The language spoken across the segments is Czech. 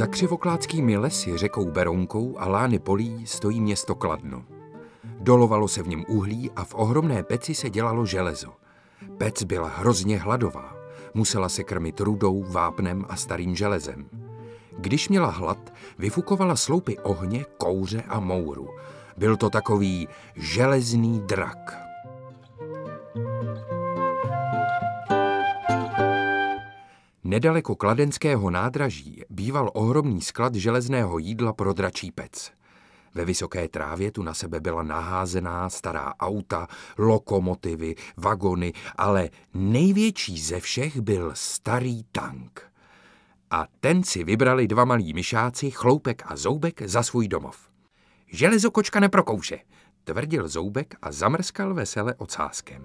Za křivoklátskými lesy, řekou Berounkou a lány polí stojí město Kladno. Dolovalo se v něm uhlí a v ohromné peci se dělalo železo. Pec byla hrozně hladová. Musela se krmit rudou, vápnem a starým železem. Když měla hlad, vyfukovala sloupy ohně, kouře a mouru. Byl to takový železný drak. Nedaleko kladenského nádraží býval ohromný sklad železného jídla pro dračí pec. Ve vysoké trávě tu na sebe byla naházená stará auta, lokomotivy, vagony, ale největší ze všech byl starý tank. A ten si vybrali dva malí myšáci, Chloupek a Zoubek, za svůj domov. Železo kočka neprokouše, tvrdil Zoubek a zamrskal vesele ocáskem.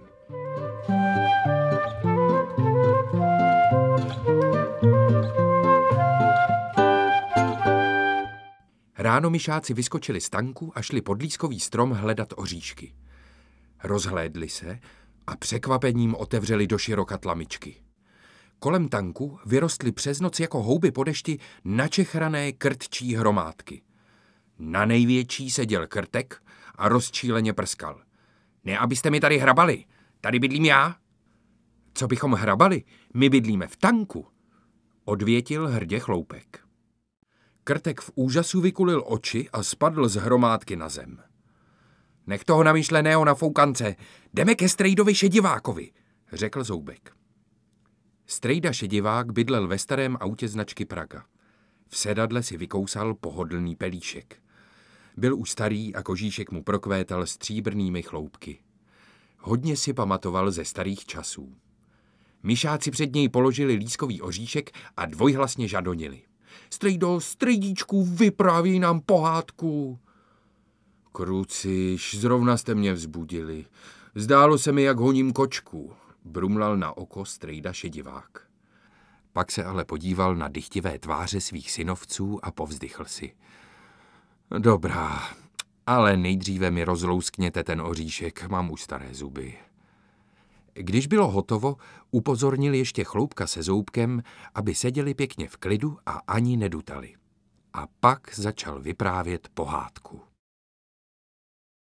Ráno myšáci vyskočili z tanku a šli pod lískový strom hledat oříšky. Rozhlédli se a překvapením otevřeli doširoka tlamičky. Kolem tanku vyrostly přes noc jako houby po dešti načechrané krtčí hromádky. Na největší seděl Krtek a rozčíleně prskal. Ne, abyste mi tady hrabali, tady bydlím já. Co bychom hrabali? My bydlíme v tanku, odvětil hrdě Chloupek. Krtek v úžasu vykulil oči a spadl z hromádky na zem. Nech toho namyšleného na foukance, jdeme ke strejdovi Šedivákovi, řekl Zoubek. Strejda Šedivák bydlel ve starém autě značky Praga. V sedadle si vykousal pohodlný pelíšek. Byl už starý a kožíšek mu prokvétal stříbrnými chloupky. Hodně si pamatoval ze starých časů. Myšáci před něj položili lískový oříšek a dvojhlasně žadonili. Strejdo, strejdíčku, vyprávěj nám pohádku. Kruciš, zrovna jste mě vzbudili. Zdálo se mi, jak honím kočku, brumlal na oko strejda Šedivák. Pak se ale podíval na dychtivé tváře svých synovců a povzdychl si. Dobrá, ale nejdříve mi rozlouskněte ten oříšek, mám už staré zuby. Když bylo hotovo, upozornil ještě Chloupka se Zoubkem, aby seděli pěkně v klidu a ani nedutali. A pak začal vyprávět pohádku.